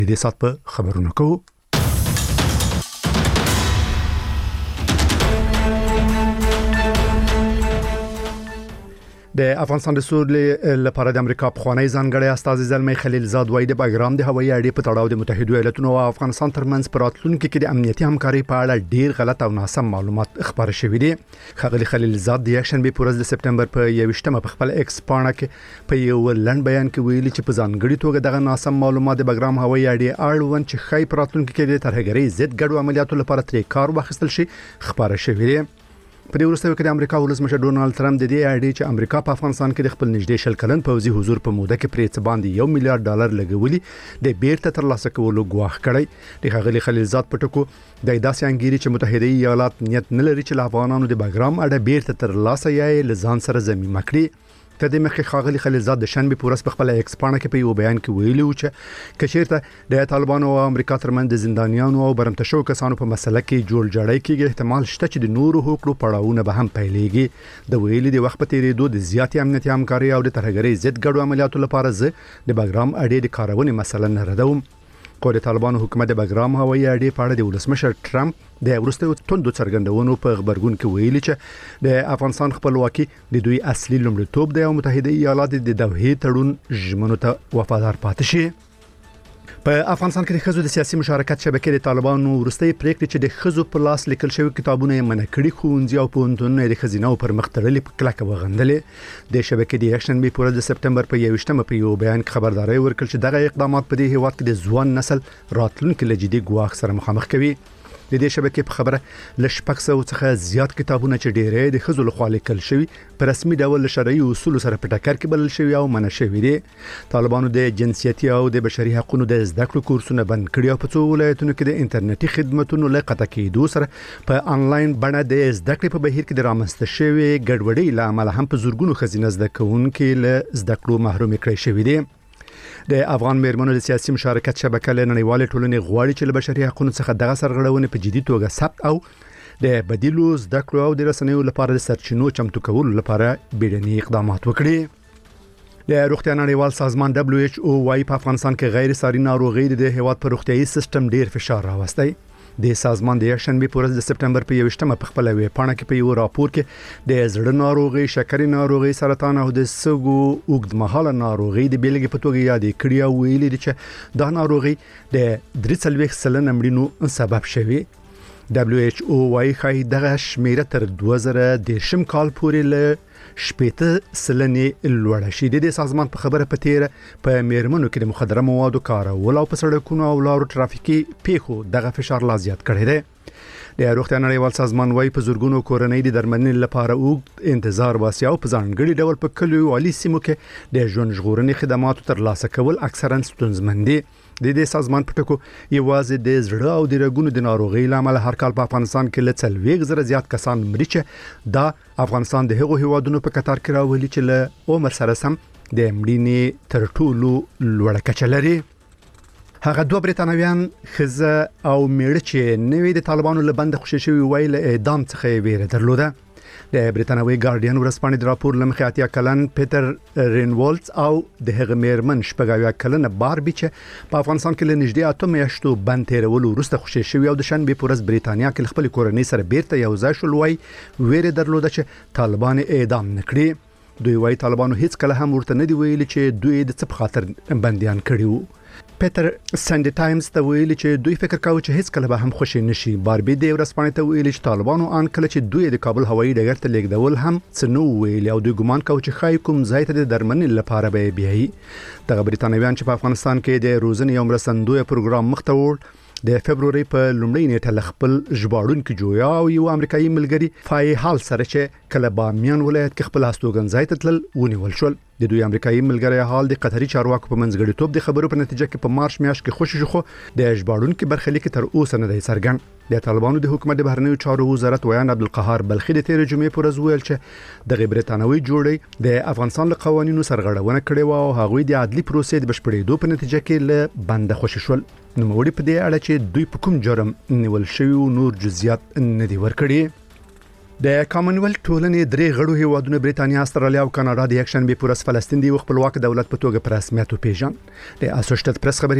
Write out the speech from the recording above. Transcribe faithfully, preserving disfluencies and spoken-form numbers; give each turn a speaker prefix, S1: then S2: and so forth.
S1: د دې سات په خبرونه کوو. د افغانستان د سولې لپاره د امریکا پخوانی ځانګړی استازی زلمی خلیلزاد وایي د باګرام د هوایي اډې په تړاو د متحده ایالاتونو او افغانستان ترمنځ پراتلونکو کې د امنیتي همکاري په اړه ډیر غلط او ناسم معلومات خبر شوي دي. خغلی خلیلزاد د یکشنبه په ورځ د سپټمبر په یوویشتمه په خپل ایکس پاڼه کې په یو لنډ بیان کې ویلي چې په ځانګړي توګه دغه ناسم معلومات د باګرام هوایي اډې اړوند چې خای پراتلونکو کې د ترهګرۍ ضد ګډو عملیاتو لپاره ترې کار واخیستل شي خبره شوې ده. په دې وروسته کې د امریکا ولسمشر ډونالد ټرمپ د دې اډې چې امریکا په افغانستان کې د خپل نږدې شل کلن پوځي حضور په موده کې پرې څه باندې یو میلیارډ ډالر لګولي د بیرته ترلاسه کولو ګواښ کړی. د خغلی خلیلزاد په ټکو د داسې انګیري چې متحده ایالات نیت نه لري چې افغانانو د باګرام اډه بیرته ترلاسه یې لزان سره ضمیمه کړي. تر دې مخکې خغلی خلیلزاد د شنبه په ورځ په خپل ایکس پاڼه کې په یو بیان کې ویلي و چې کچیرته د طالبانو او امریکا ترمنځ د زندانیانو او برمته شو کسانو په مسله کې جوړ جاړی کېږي احتمال شته چې د نورو حقوقو پړاوونه به هم پیلېږي. د ویلي د وخت په تیریدو د زیاتې امنیتي همکاري او د ترهګرۍ ضد ګډو عملیاتو لپاره زه د باګرام اډې د کارونې مسله نه ردوم. خو د طالبانو حکومت د باګرام هوایي اډې په اړه د ولسمشر ټرمپ د وروستیو توندو څرګندونو په خبرګون کې ویلي چې د افغانستان خپلواکي د دوی اصلي لومړیتوب دی او متحده ایالات د دوحې تړون ژمنو ته وفادار پاتې شي. په افغانستان کې د خزو د سیاسي مشارکت شبکې د طالبانو ورستۍ پریکړې چې د خزو په لاس لیکل شوی کتابونه یې منع کړي ښوونځي او پوهنتونونه د خزینه پر مخ تړلې په کلکه وغندلې. د شبکې د یکشنبه په ورځ د سپټمبر په یوویشتمه په یو بیان کې خبرداري ورکړه چې دغه اقدامات په دې هیواد کې د ځوان نسل راتلونکو لجدي ګواښ سره مخامخ کوي. د دې شبکې په خبره لشپک سو څخه زیات کتابونه چې ډېرې د خزو لخوا لیکل شوی په رسمي ډول شرعي اصول سره په ټکر کې بلل شوی او منع شوی دي. طالبانو د جنسیتي او د بشري حقوقو د زده کړو کورسونه بند کړي او په څو ولایتونو کې د انټرنیټي خدماتو له قطع کېدو سره په انلاین بڼه د زده کړې په بهیر کې د رامنځته شوی ګډوډۍ له امله هم په زورګونو خزینه زده کوونکو له زده کړو محروم کړي شوی دي. د افغان میرمنو د سیاسي مشارکت شبکې له نړیوال ټولنې غواړي چې له بشري حقوقو څخه دغه سرغړونې په جدي توګه ثبت او د بدیلو زده کړو او د رسنیو لپاره د سرچینو چمتو کولو لپاره بیړني اقدامات وکړي. د روغتیا نړیوال سازمان دبليو ایچ او وايي په افغانستان کې غیر ساري ناروغي د هیواد پر روغتيایي سیستم ډیر فشار راوستي. د سازمان د یکشنبه په ورځ د سپټمبر په یوویشتمه په خپل ویب پاڼه کې په یو راپور کې د زړه ناروغي، شکرې ناروغي، سرطان او د سږو اوږدمهاله ناروغي د بیلګې په توګه یادې کړې او ویلي دي چې دا ناروغي د درې څلوېښت سلنه مړینو سبب شوي. دبليو ایچ او وايي خای دغه شمیره تر دوه زره دېرشم کال پورې له شپېته سلنې لوړه شي. د سازمان په خبره په تیر په میرمنو کې د مخدره موادو کارول او په سړکونو او لارو ترافیکي پیښو دغه فشار لا زیات کړی دی. د روغتیا نړیوال سازمان وايي په زورګونو کورنۍ د درملنې لپاره اوږد انتظار واسي او په ځانګړي ډول په کلیو او سیمو کې د ژوند ژغورنې خدماتو ترلاسه کول اکثرا ستونزمن دي. د دې سازمان په ټکو یوازې د زړه او د رګونو د ناروغۍ لامل هر کال په افغانستان کې له څلوېښت زره زیات کسان مري چې دا افغانستان د هغو هیوادونو په کتار کې راولي چې له عمر سره سم د مړینې تر ټولو لوړه کچه لري. هغه دوه بریتانویان خزه او میړه چې نوې د طالبانو له بند خوشی شوی ویل اعدام څخه ویره درلوده. د بریتانوي ګارډین ورسپانې د راپور لمخې اتیا کلن پیټر رینولز او د هغه میرمن شپږاویا کلن باربي چې په افغانستان کې له نږدې اته میاشتو بند تیرولو وروسته خوشی شوی او د شنبه په ورځ بریتانیا کې خپل کورنۍ سره بیرته یو ځای شول وای ویره درلوده چې طالبان اعدام نکړي. دوی وای طالبانو هیڅ کله هم ورته نه دی ویلي چې دوی د څه په خاطر بنديان کړي وو. پیټر سنډي ټایمز ته ویلي چې دوی فکر کاوه چې هیڅ کله به هم خوشی نشي. باربي د ورسپانې ته ویلي چې طالبانو ان کله چې دوی د کابل هوایي ډګر ته لیږدول هم څه نو ویلي او دوی ګمان کاوه چې خای کوم ځای ته د درمنې لپاره به بیایي. دغه بریتانویان چې په افغانستان کې د روزنې او مرستندوی پروګرام مخ ته وړ د فبرवरी په لومړۍ نیټه ل خپل ژباړونکو جویا او یو امریکایي ملګری فای حال سره چې کله بامیان ولایت کې خپل هستوګن ځای ته تل ونیول شول. د دوی امریکایي ملګری حال د قطري چارواکو په منځګړیتوب د خبرو په نتیجه کې په مارچ میاشت کې خوشی شو د ژباړونکو برخلیک تر اوسه نه دی څرګند. د طالبانو د حکومت د بهرنیو چارو وزارت ویان عبدالقهار بلخي د تیر جمعې پر ورځ ویل چې د بریتانوي جوړې د افغانستان له قوانینو سرغړونه کړې و او هغوی د عدلي پروسې د بشپړېدو په نتیجه کې له بند خوشی شول. نو موږ په دې اړه چې دوی په کوم جرم نیول شوی نور جزئیات نه دی ورکړي. د کامن ویلث ټولنې درې غړو هیوادونو بریتانیا، استرالیا او کاناډا د یکشنبه پر ورځ فلسطین د خپلواک دولت په توګه په رسمیت وپیژن. د اسوسییټډ پریس خبري